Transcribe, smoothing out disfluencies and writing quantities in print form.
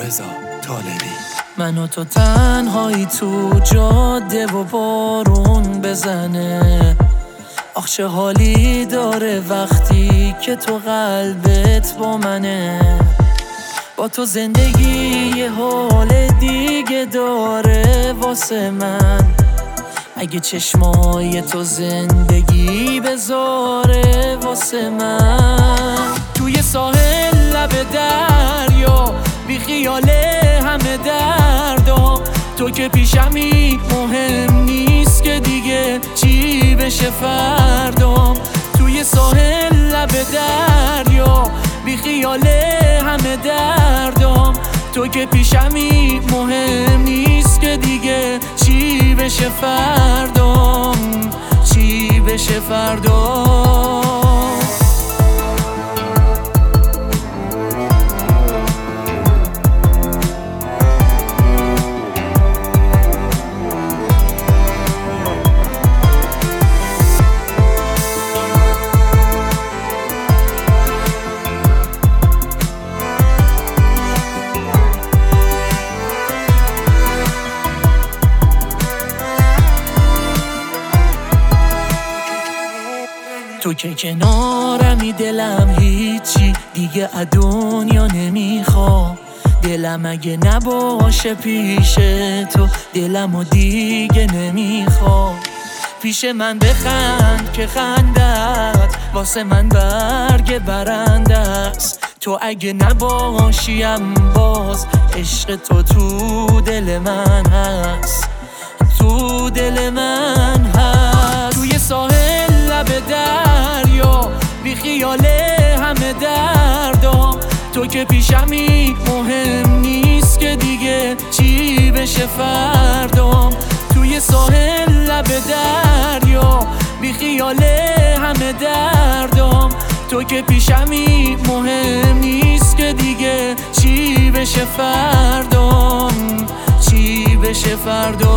رضا طالبی. من و تو تنهایی تو جاده و بارون بزنه، آخ چه حالی داره وقتی که تو قلبت با منه. با تو زندگی یه حال دیگه داره واسه من، اگه چشمای تو زندگی بذاره واسه من. توی ساحل لب دریا بی خیال همه دردام، تو که پیشمی مهم نیست که دیگه چی بشه فردام. توی ساحل لب دریا بی خیال همه دردام، تو که پیشمی مهم نیست که دیگه چی بشه فردام، چی بشه فردام. تو که کنارمی دلم هیچی دیگه از دنیا نمیخوام. دلم اگه نباشه پیش تو دلمو دیگه نمیخوام. پیش من بخند که خندت واسه من برگ برنده است. تو اگه نباشیم باز عشق تو دل من هست، تو دل من هست. توی ساحل لب دریا بی خیال همه دردام، تو که پیشمی مهم نیست که دیگه چی بشه فردام. توی ساحل لب دریا بی خیال همه دردام، تو که پیشمی مهم نیست که دیگه چی بشه فردام، چی بشه فردام.